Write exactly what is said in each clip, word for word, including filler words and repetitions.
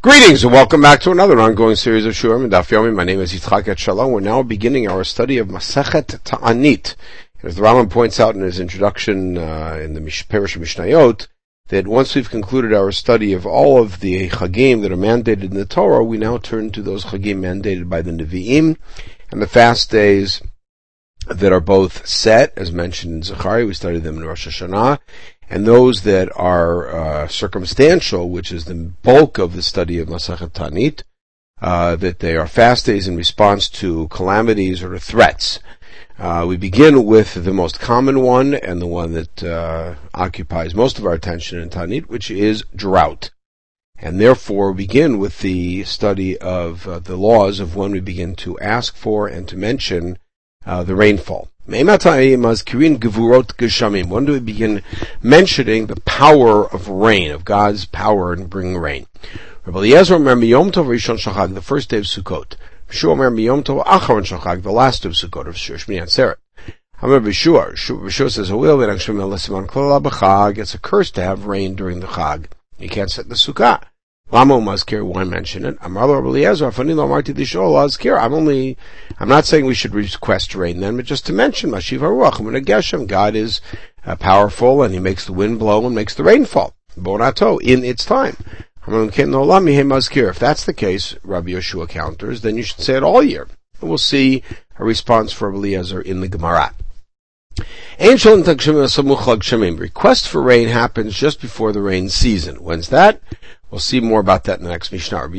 Greetings and welcome back to another ongoing series of Shurim and Daf Yomi. My name is Yitzchak Etshalom. We're now beginning our study of Masechet Ta'anit. As the Rambam points out in his introduction uh, in the Parish of Mishnayot, that once we've concluded our study of all of the Chagim that are mandated in the Torah, we now turn to those Chagim mandated by the Nevi'im and the fast days that are both set, as mentioned in Zechariah. We studied them in Rosh Hashanah. And those that are uh, circumstantial, which is the bulk of the study of Masechet Ta'anit, uh, that they are fast days in response to calamities or to threats. Uh, we begin with the most common one and the one that uh, occupies most of our attention in Ta'anit, which is drought. And therefore begin with the study of uh, the laws of when we begin to ask for and to mention uh, the rainfall. When do we begin mentioning the power of rain, of God's power in bringing rain? Rabbi Eliezer omer miyom tov rishon shachag, the first day of Sukkot. B'shua omer miyom tov acharon shachag, the last of Sukkot, of Shmini Atzeret. However, B'shua, B'shua says, it's a curse to have rain during the Chag. You can't set the Sukkah. Lamo Mazkir, why mention it? I'm only, I'm not saying we should request rain then, but just to mention, Mashiv HaRuach, when a Geshem, God is uh, powerful and He makes the wind blow and makes the rain fall. Bonato, in its time. If that's the case, Rabbi Yeshua counters, then you should say it all year. And we'll see a response for Rabbi Eliezer in the Gemara. Request for rain happens just before the rain season. When's that? We'll see more about that in the next Mishnah. The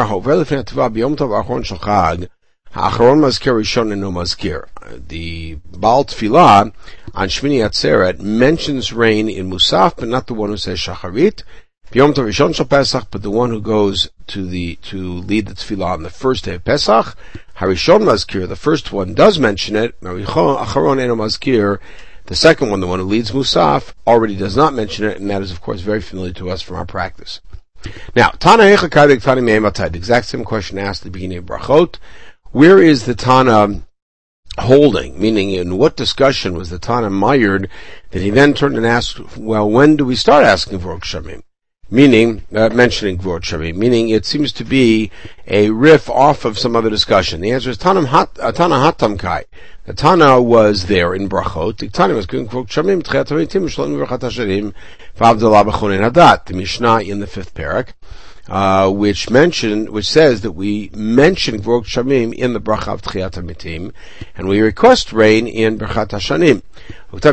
Baal Tfilah on Shmini Atzeret mentions rain in Musaf, but not the one who says Shacharit. But the one who goes to the to lead the Tfilah on the first day of Pesach. Harishon Mazkir, the first one does mention it. Acharon Eno Mazkir, the second one, the one who leads Musaf, already does not mention it, and that is of course very familiar to us from our practice. Now, Tana Echakadek Tana Me'ematad, the exact same question asked at the beginning of Brachot. Where is the Tana holding? Meaning, in what discussion was the Tana mired that he then turned and asked, well, when do we start asking for Kshamim? Meaning, uh, mentioning Gvurot Shamim, meaning it seems to be a riff off of some other discussion. The answer is Tanam hat, uh, Tana Hatam Kai. The Tana was there in Brachot. The Tana was going Gvurot Shamim, Tchiat Hamitim, Shalom V'Rachat HaSharim, V'Avdalah B'Chonin Hadat, the Mishnah in the fifth parak, uh, which mention, which says that we mention Gvurot Shamim in the Bracha of Tchiat Hamitim, and we request rain in B'Rachat HaShanim. So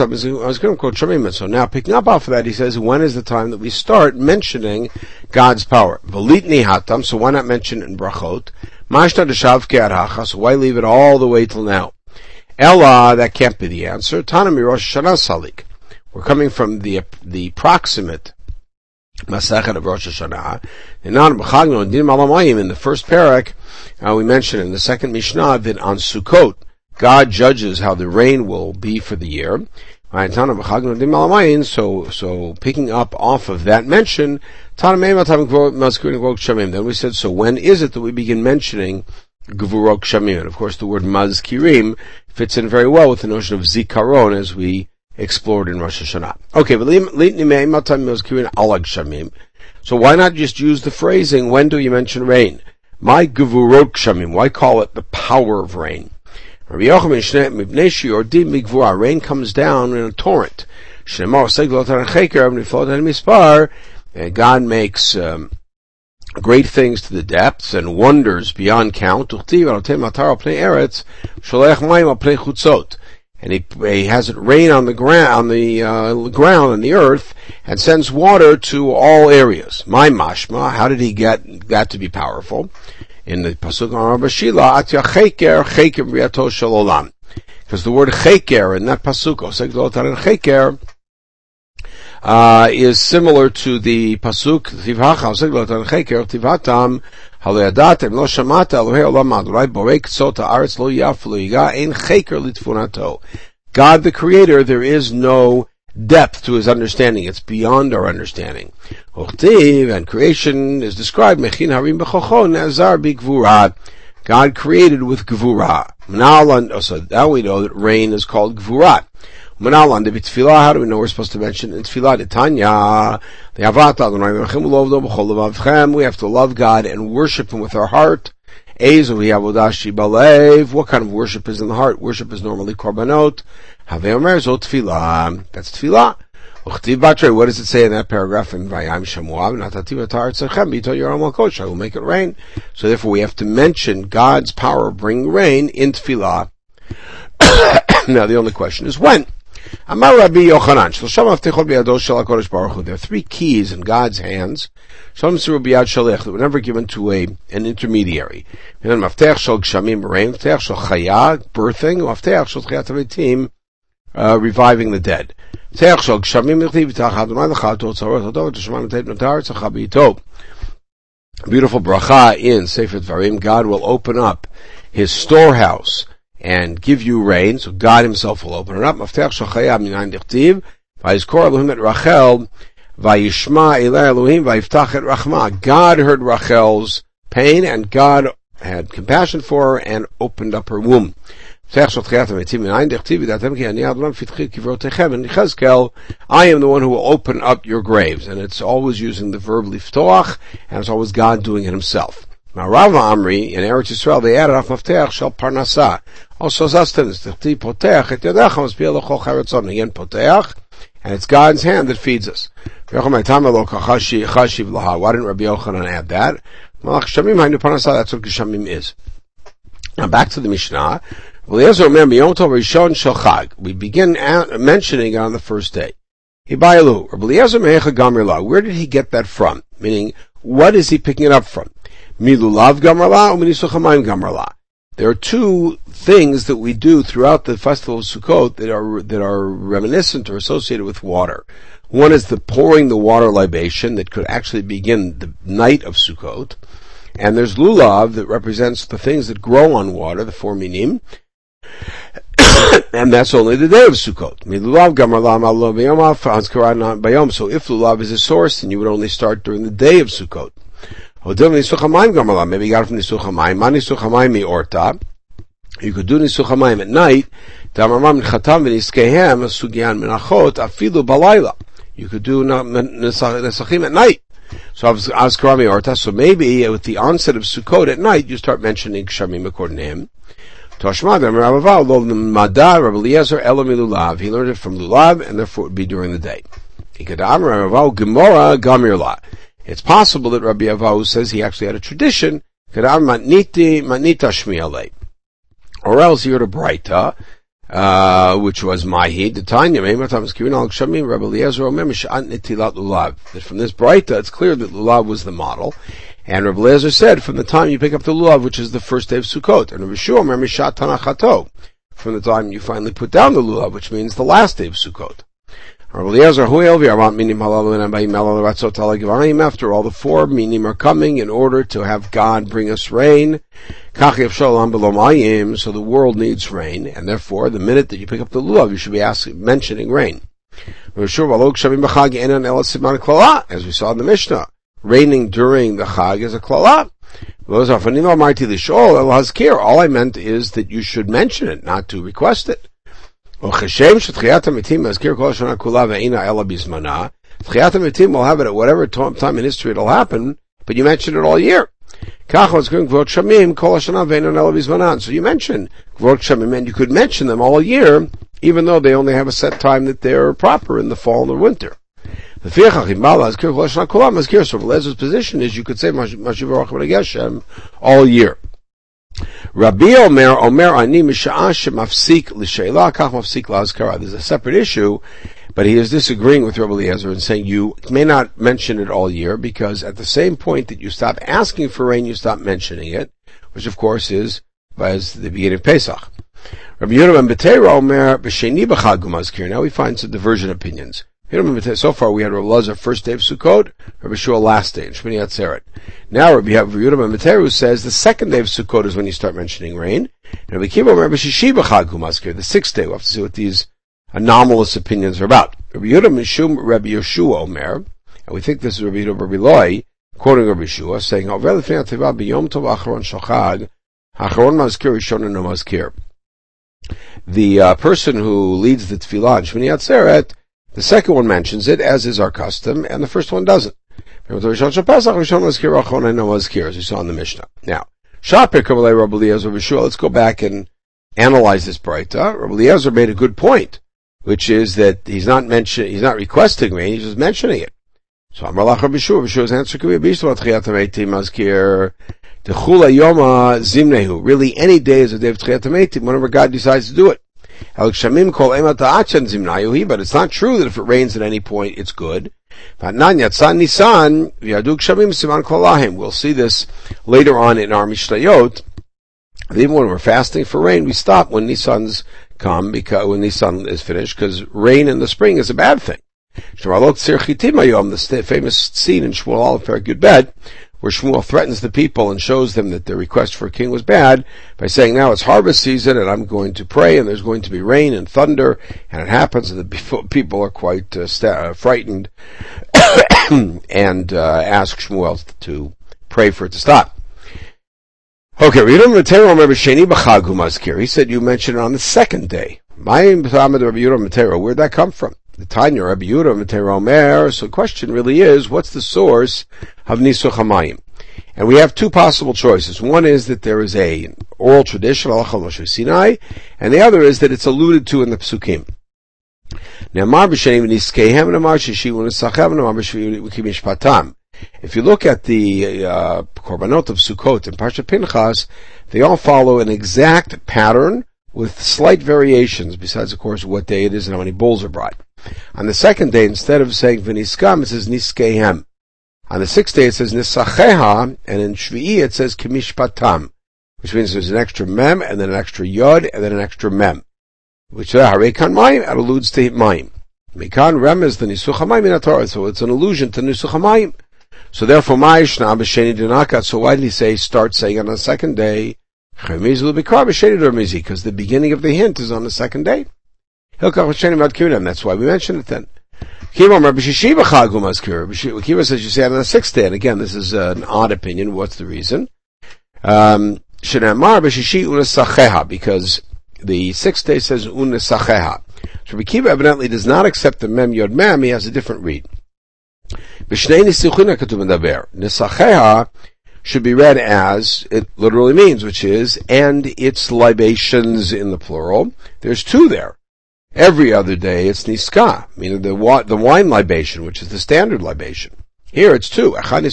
now, picking up off of that, he says, when is the time that we start mentioning God's power? Velitni hatam, so why not mention it in Brachot? Mashta deshav ke'aracha, so why leave it all the way till now? Ella, that can't be the answer. Tana mirosh Hashanah salik. We're coming from the the proximate Masechet of Rosh Hashanah. In the first parak, uh, we mentioned in the second Mishnah that on Sukkot, God judges how the rain will be for the year. So, so picking up off of that mention, then we said, so when is it that we begin mentioning Gvurot Shamim? And of course the word Mazkirim fits in very well with the notion of Zikaron as we explored in Rosh Hashanah. Okay, so why not just use the phrasing, when do you mention rain? My Gvurot Shamim, why call it the power of rain? Rain comes down in a torrent. And God makes um, great things to the depths and wonders beyond count. And he, he has it rain on the ground, on the uh, ground and the earth, and sends water to all areas. My mashma, how did he get that to be powerful? In the pasuk on Bashila, Atya Cheker Cheker Briato Shalolam, because the word Cheker in that pasuk, Cheker, uh, is similar to the pasuk Tivhacha Cheker Tivatam Haleadatem Lo Shamata Elohei Olam Adonai Borei Ksota Aretz Lo Yaflu Yiga Ein Cheker Litfunato. God the Creator, there is no depth to His understanding. It's beyond our understanding. And creation is described, Mechin Harim B'Chocho Nazar B'Gvura. God created with Gvura. Now, so now we know that rain is called Gvura. Manalan de Tefillah, how do we know we're supposed to mention in Tefillah? The Tanya, the Avata, we have to love God and worship Him with our heart. What kind of worship is in the heart? Worship is normally korbanot. That's Tefillah. What does it say in that paragraph in Vayam Shamuav? I will make it rain. So therefore we have to mention God's power of bringing rain in Tefillah. Now the only question is when. Amar Rabbi Yochanan, there are three keys in God's hands that were never given to a an intermediary. Birthing, uh, reviving the dead. Beautiful bracha in Sefer Dvarim. God will open up His storehouse and give you rain, so God Himself will open it up. Maftech Shachaya Minayin Dichtiv, Vayizkor Elohim et Rachel, Vayishma Elei Elohim, Vayiftach et Rachma. God heard Rachel's pain, and God had compassion for her and opened up her womb. I am the one who will open up your graves, and it's always using the verb liftoach, and it's always God doing it Himself. Now, Rava Amri, in Eretz Yisrael, they added off Maftech Shel Parnasah. Also, sustenance. Again, Poteach, and it's God's hand that feeds us. Why didn't Rabbi Yochanan add that? That's what Geshamim is. Now, back to the Mishnah. We begin mentioning it on the first day. Where did he get that from? Meaning, what is he picking it up from? Milulav Gamarla or Minisuchamayim Gamarla. There are two things that we do throughout the festival of Sukkot that are that are reminiscent or associated with water. One is the pouring the water libation that could actually begin the night of Sukkot, and there's lulav that represents the things that grow on water, the four minim, and that's only the day of Sukkot. So if lulav is a source, then you would only start during the day of Sukkot. Maybe you got it from Nisuch HaMayim. Ma Nisuch HaMayim mi'orta. You could do Nisuch HaMayim at night. You could do Nesachim at night. So Azkara mi'orta. So maybe with the onset of Sukkot at night, you start mentioning Kshamim according to him. He learned it from Lulav, and therefore it would be during the day. It's possible that Rabbi Avahu says he actually had a tradition, or else he heard a Braita, uh, which was Mahi, that from this Braita it's clear that Lulav was the model, and Rabbi Eliezer said, from the time you pick up the Lulav, which is the first day of Sukkot, and Rabbi Shua from the time you finally put down the Lulav, which means the last day of Sukkot. After all, the four minim are coming in order to have God bring us rain. So the world needs rain, and therefore, the minute that you pick up the lulav, you should be asking, mentioning rain. As we saw in the Mishnah, raining during the Chag is a klala. All I meant is that you should mention it, not to request it. Tchiyat HaMetim will have it at whatever time in history it'll happen, but you mention it all year. So you mention Gvot Shamim, and you could mention them all year, even though they only have a set time that they're proper in the fall and the winter. So Lezer's position is you could say Mashiv Baruch Geshem all year. Rabbi Omer Omer Ani Misha'ah Shemafsik L'Sheila Kach Mafsik L'Azkara. There's a separate issue, but he is disagreeing with Rabbi Eliezer and saying you may not mention it all year, because at the same point that you stop asking for rain, you stop mentioning it, which of course is as the beginning of Pesach. Rabbi Yehuda ben Beteira Omer B'Sheni B'Chag Umazkir. Now we find some divergent opinions. So far we had Rabbi Elazar first day of Sukkot, Rabbi Shua last day, and Shmini Atzeret. Now Rabbi Yehuda ben Beteira says the second day of Sukkot is when you start mentioning rain. And Rabbi Kiva Omer B'Shishi B'Chag Umazkir, the sixth day. We'll have to see what these anomalous opinions are about. Rabbi Yehuda Mishum Rabbi Yeshua Omer, and we think this is Rabbi Yehuda Rabbi Loi, quoting Rabbi Yeshua, saying, Over Lefnei Teva B'Yom Tov Acharon Shachag, Acharon Mazkir Rishon and No Mazkir. the uh, person who leads the tefillah in Shmini Atzeret, the second one mentions it, as is our custom, and the first one doesn't. As we saw in the Mishnah. Now, let's go back and analyze this Braita. Rabbi Eliezer made a good point, which is that he's not mention, he's not requesting rain, he's just mentioning it. So Amar Lach Rabbi Shua, Rabbi Shua's answer could be Bishla Tchiyat HaMeitim Mazkir Techula Yoma Zimnehu. Really, any day is a day of Tchiyat HaMeitim, whenever God decides to do it. But it's not true that if it rains at any point, it's good. We'll see this later on in our Mishnayot. Even when we're fasting for rain, we stop when Nisan's come, because when Nisan is finished, because rain in the spring is a bad thing. The famous scene in Shmuel Aleph Perek Yud Bet, where Shmuel threatens the people and shows them that their request for a king was bad by saying, now it's harvest season and I'm going to pray and there's going to be rain and thunder, and it happens and the people are quite uh, st- frightened and uh, ask Shmuel to pray for it to stop. Okay, he said you mentioned it on the second day. Where'd that come from? The Tanya Rabbi Yehuda Matero Omer. So the question really is, what's the source of Nisuch HaMayim? And we have two possible choices. One is that there is a oral tradition, Halachah Moshe Sinai, and the other is that it's alluded to in the Psukim. If you look at the uh, Korbanot of Sukkot and Parshat Pinchas, they all follow an exact pattern with slight variations, besides, of course, what day it is and how many bulls are brought. On the second day, instead of saying V'niskam, it says Niskehem. On the sixth day, it says Nisacheha, and in Shvi'i, it says Kimishpatam, which means there's an extra mem, and then an extra yod, and then an extra mem. Which, Harekan Mayim, it alludes to Mayim. Mekan Rem is the Nisuch HaMayim in the Torah, so it's an allusion to Nisuch HaMayim. So therefore, Ma'ishna B'Sheni D'Nakat, so why did he say, start saying on the second day, because the beginning of the hint is on the second day. That's why we mentioned it then. Kiva says you say it on the sixth day, and again, this is an odd opinion. What's the reason? Um, because the sixth day says unesacheha. So Kiva evidently does not accept the mem yod mem. He has a different read. Nesacheha should be read as it literally means, which is, and its libations in the plural. There's two there. Every other day it's niska, meaning the wa- the wine libation, which is the standard libation. Here it's two.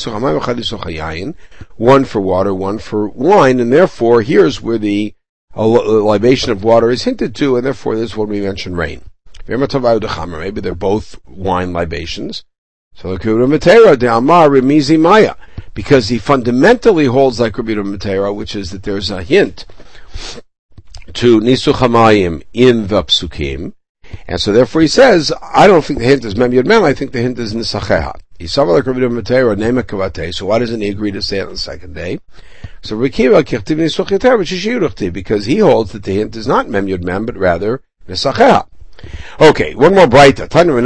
One for water, one for wine, and therefore here's where the uh, libation of water is hinted to, and therefore this is when we mention rain. Maybe they're both wine libations. So because he fundamentally holds like Rabbi Yehuda Matera, which is that there's a hint to Nisuch HaMayim in the Psukim, and so therefore he says, I don't think the hint is Mem Yod Mem, I think the hint is Nisacheha. He's somewhat like Rabbi Yehuda Matera, Nema Kavate, so why doesn't he agree to say it on the second day? So Rabbi Kiva Kirtiv Nisuch Yoter, which is Yudachti, because he holds that the hint is not Mem Yod Mem, but rather Nisacheha. Okay, one more brighter. In the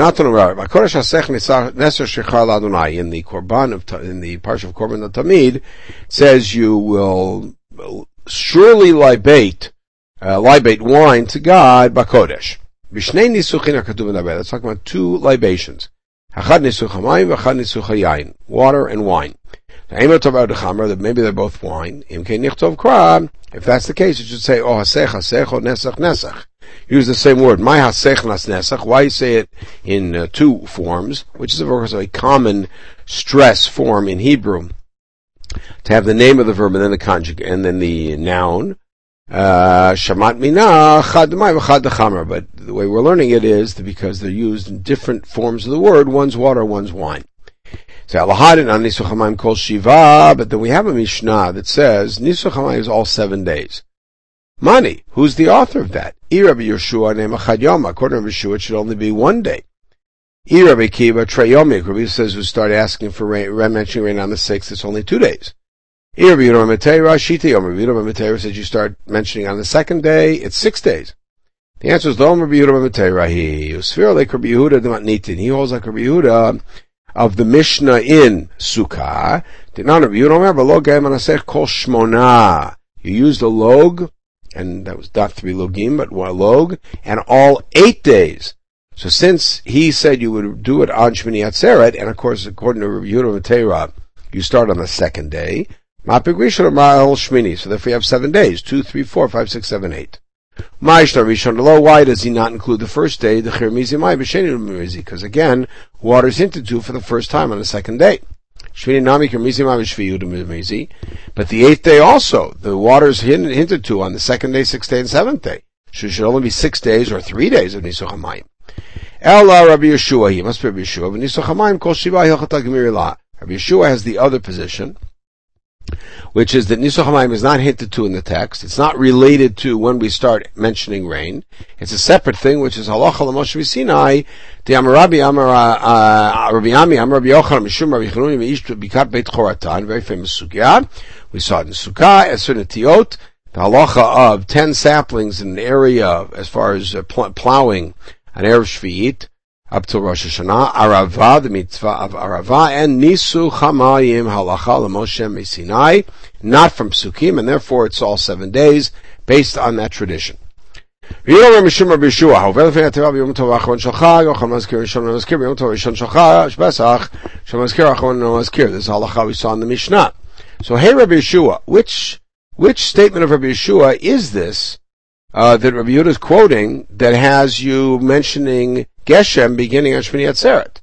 Korban of in the Parsha of Korban of Tamid, says you will surely libate uh, libate wine to God bakodesh. Let's talk about two libations: water and wine. Maybe they're both wine. If that's the case, you should say oh hasech hasech or nesach nesach. Use the same word. My hasech nas nesach. Why say it in uh, two forms, which is of course a common stress form in Hebrew, to have the name of the verb and then the conjugate and then the noun. Shamat mina chad mai v'chad chamer. But the way we're learning it is that because they're used in different forms of the word, one's water, one's wine. So alahadin on nisuch hamayim kol shiva. But then we have a mishnah that says nisuch hamayim is all seven days. Mani, who's the author of that? Rabbi Yeshua name Achad Yom. According to Rabbi Yeshua, it should only be one day. Rabbi Kiva Treyomik. Rabbi says we start asking for rain, mentioning rain on the sixth. It's only two days. Rabbi Yehuda Matera Shita Yom. Rabbi Yehuda Matera says you start mentioning on the second day. It's six days. The answer is Dom Rabbi Yehuda Matera. He Usfir like Rabbi Yehuda Dematnitin. He holds like Rabbi Yehuda of the Mishnah in Sukkah. Did not Rabbi Yehuda remember log gam anasech kol shmona. You use the log and that was not three logim, but one log, and all eight days. So since he said you would do it on Shmini Atzeret, and of course, according to Rabbi Yehuda Matera, you start on the second day, Mapik Rishon Ma'al Shmini, so therefore you have seven days, two, three, four, five, six, seven, eight. Ma'ishna Rishon Lo, why does he not include the first day, the Chir Mizi Mai B'Sheni Mizi? Because again, water is hinted to for the first time on the second day. Shmini Nami Chir Mizi Mai B'Shvi Yehuda Mizi. But the eighth day also, the water is hinted to on the second day, sixth day, and seventh day. So it should only be six days or three days of Nisuch HaMayim. Ela Rabbi Yeshua, he must be Rabbi Yeshua, but Nisuch HaMayim Kol Shiva Hilchata Gemir La. Rabbi Yeshua has the other position, which is that Nisuch HaMayim is not hinted to in the text. It's not related to when we start mentioning rain. It's a separate thing, which is Halacha L'Moshe V'Sinai, the Amar Rabbi, Amar Rabbi Ami, Amar Rabbi Yochanan, Mishum Rabbi Chanuni, V'ish Bikat Beit Choratan, very famous sugya. We saw it in Sukkah, Eser Netiot, the halacha of ten saplings in an area as far as uh, pl- plowing an Erev Shvi'it, up to Rosh Hashanah, Arava, the mitzvah of Arava, and Nisu Chamayim Halacha L'Moshe Mesinai, not from Psukim, and therefore it's all seven days, based on that tradition. This is the halacha we saw in the Mishnah. So, hey Rabbi Yeshua, which, which statement of Rabbi Yeshua is this, uh, that Rabbi Yehuda is quoting, that has you mentioning Geshem beginning on Shmini Atzeret?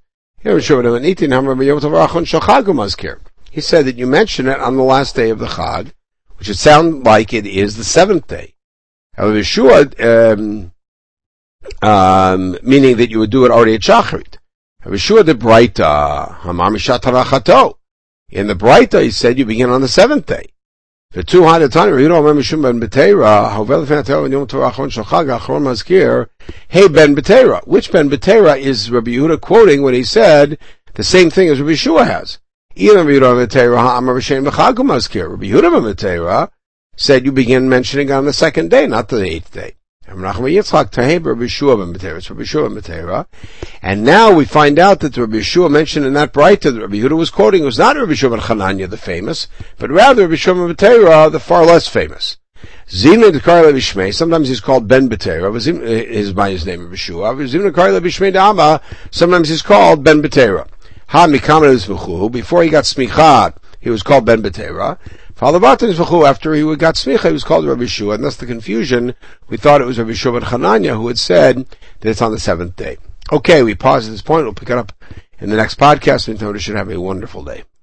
He said that you mention it on the last day of the Chag, which would sound like it is the seventh day. Rabbi Yeshua, um, um, meaning that you would do it already at Shacharit. Rabbi Yeshua the Braita, Hamar Mishat Harachato. In the Braita, he said you begin on the seventh day. The two hundred times, you don't remember Shum ben Betera, Hovel Fenatera, Yom Torah Achron Shachag, Achron Mazkir, hey Ben Betera. Which Ben Betera is Rabbi Yehuda quoting when he said the same thing as Rabbi Yeshua has? Either Rabbi Yehuda Betera, Ha'amar B'Shem B'Chag Mazkir. Rabbi Yehuda ben Betera said you begin mentioning on the second day, not the eighth day. And now we find out that the Rabbi Yeshua mentioned in that Braita that Rabbi Yehuda was quoting was not Rabbi Yeshua ben Chananya, the famous, but rather Rabbi Yeshua ben Betera, the far less famous. Zimna Dekar Levi Shmei, sometimes he's called Ben Betera, is by his name Rabbi Yeshua. Zimna Dekar Levi Shmei Dama, sometimes he's called Ben Betera. Ha Mikama Zvuchu, before he got Smicha, he was called Ben Betera. After he got smicha, he was called Rabbi Yeshua, and that's the confusion. We thought it was Rabbi Yeshua ben Chananya who had said that it's on the seventh day. Okay, we pause at this point. We'll pick it up in the next podcast. We should have a wonderful day.